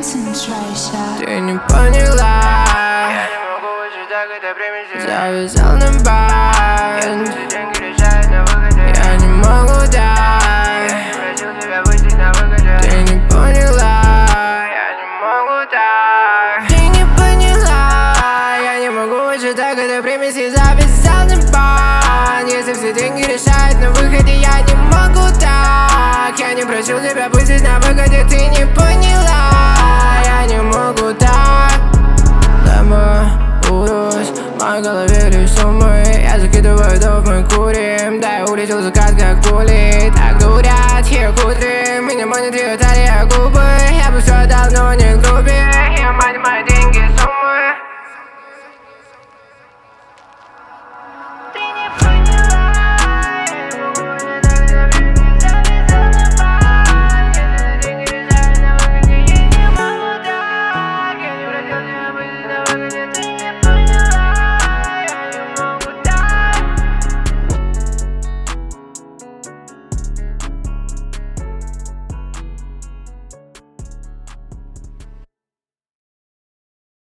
Ты не поняла, Я не могу больше так это примесь. завязал на бан. Если деньги решают на выходе, Я не могу дать. я не просил тебя выйти на выходе. Ты не поняла, Я не могу так. ты не поняла. Я не могу больше так это примеси, завязал на бан. Если все деньги решают на выходе, я не могу так. Я не просил тебя пустить на выходе, ты не поняла.